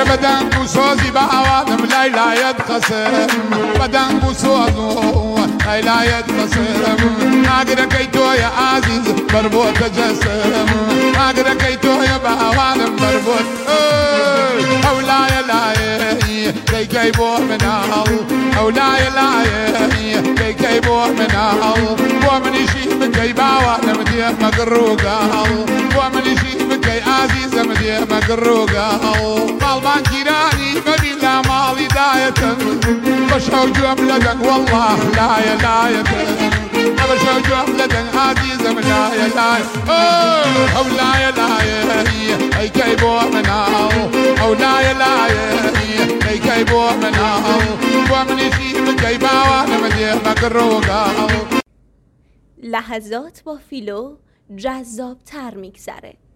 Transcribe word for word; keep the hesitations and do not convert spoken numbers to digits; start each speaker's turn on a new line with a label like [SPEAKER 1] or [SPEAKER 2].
[SPEAKER 1] بدن بوسوزي بعوالم ليلى يتخسر بدن بوسوزو ليلى يتخسر أقدر كيتو يا عزيز بربوط جسم أقدر كيتو يا بعوالم بربوط أو لا يا لا كي كيبو من أهل أو لا يا لا كي كيبو من أهل ومن يشيب كي بعوالم دي مقروقة ومن يشيب كي عزيز مدي مقروقة مالبان جيراني مدينة مالي داية بشو جملة والله لا يا لا بشو جملة عزيزة من لا يا لا أو لا يا لا أي كيبو من أو لا يا لا أي كيبو من ومن يشيب كي باوانا مدي مقروقة.
[SPEAKER 2] لحظات با فیلو جذاب تر میگذره.